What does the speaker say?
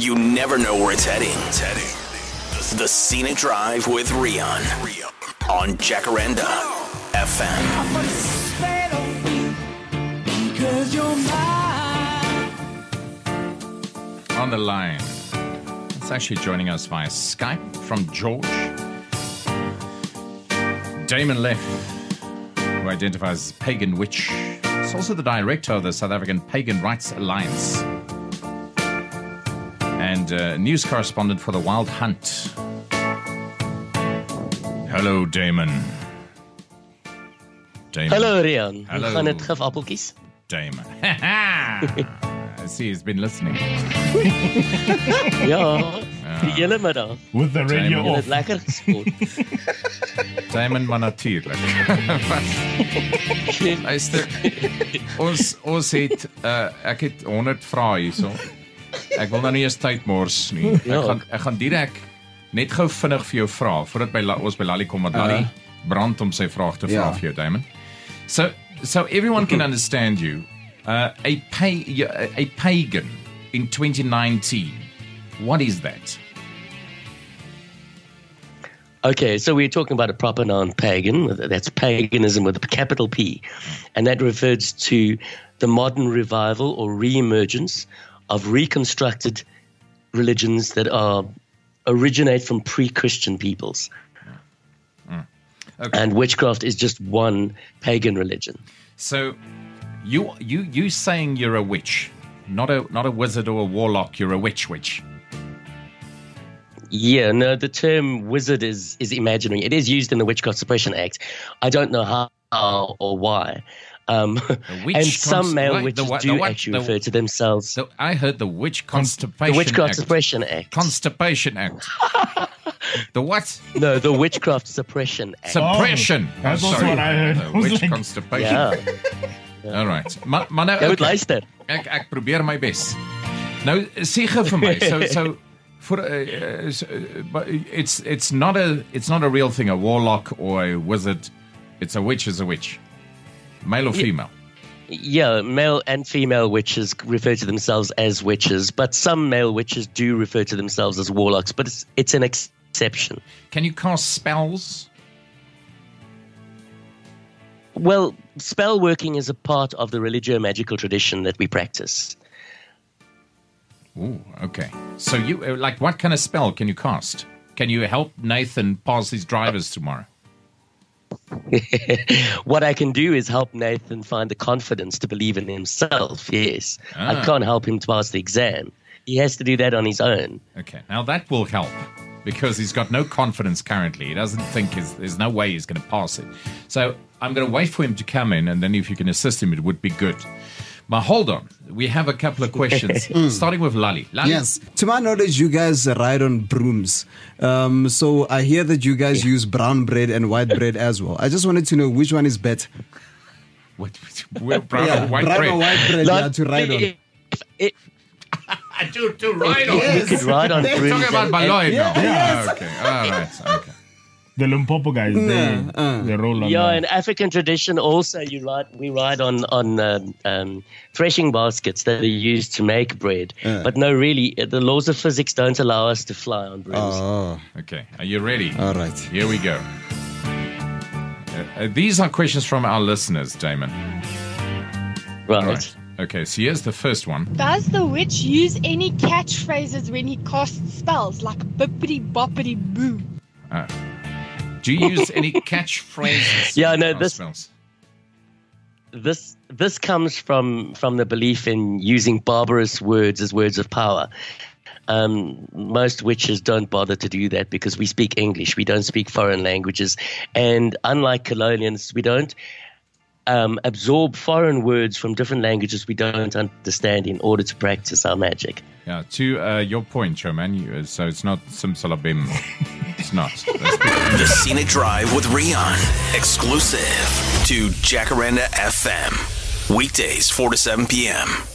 You never know where it's heading. The Scenic Drive with Rian on Jacaranda FM. On the line, it's actually joining us via Skype from George. Damon Leff, who identifies as Pagan Witch. He's also the director of the South African Pagan Rights Alliance and news correspondent for The Wild Hunt. Hello, Damon. Hallo Rian, Hallo. hoe gaan het gif-appeltjies? Damon. I see he's been listening. Ja, die hele middag. With the radio Jy het off. lekker gespot. Damon, maar natuurlijk. Luister, ons het, ek het 100 vrae hierso. Ek wil nou nie eens tyd mors nie. Ek gaan direk net gou vinnig vir jou vra voordat ons by Lali kom, want Lali brand om sy vraag te vra vir jou, Damon. So everyone can understand you. A pagan in 2019. What is that? Okay, so we're talking about a proper noun, pagan. That's paganism with a capital P. And that refers to the modern revival or re-emergence of reconstructed religions that originate from pre-Christian peoples. Okay. And witchcraft is just one pagan religion. So you saying you're a witch, not a wizard or a warlock, you're a witch. Yeah, no, the term wizard is imaginary. It is used in the Witchcraft Suppression Act. I don't know how or why. And some male witches actually refer to themselves. I heard the Witch Constipation The Witchcraft Act. Suppression Act. Constipation Act. The what? No, the Witchcraft Suppression Act. Suppression. That's also what I heard. The Witch Constipation. Ja, All right. Maar nou, jy moet luister. Ek probeer my bes. Nou sê gou vir my. So for it's not a real thing, a warlock or a wizard. It's a witch is a witch. Male or female? Yeah, male and female witches refer to themselves as witches, but some male witches do refer to themselves as warlocks, but it's an exception. Can you cast spells? Well, spell working is a part of the religio-magical tradition that we practice. Ooh, okay. So you like what kind of spell can you cast? Can you help Nathan pass his drivers tomorrow? What I can do is help Nathan find the confidence to believe in himself, yes. I can't help him to pass the exam. He has to do that on his own. Okay, now that will help because he's got no confidence currently. He doesn't think there's no way he's going to pass it. So I'm going to wait for him to come in, and then if you can assist him, it would be good. But hold on. We have a couple of questions, starting with Lali. Yes. To my knowledge, you guys ride on brooms. So I hear that you guys use brown bread and white bread as well. I just wanted to know which one is better. Brown or white brown bread? or white bread to ride on. To ride on. Yes. You could ride on We're brooms talking about and- Baloy now. Yes. Okay. All right. Okay. The Limpopo guys, they roll on. Yeah, in African tradition also we ride on threshing baskets that are used to make bread. But no, really, the laws of physics don't allow us to fly on brooms. Oh, Okay. Are you ready? all right. Here we go. These are questions from our listeners, Damon. Right. All right. Okay, so here's the first one. Does the witch use any catchphrases when he casts spells, like bippity boppity boo? Do you use any catchphrases? Yeah, no, or this- spells? This comes from the belief in using barbarous words as words of power. Most witches don't bother to do that because we speak English. We don't speak foreign languages. And unlike colonials, we don't absorb foreign words from different languages we don't understand in order to practice our magic. Yeah, to your point, Showman, so it's not Simsalabim. It's not. The Scenic Drive with Rian, exclusive to Jacaranda FM. Weekdays, 4 to 7 p.m.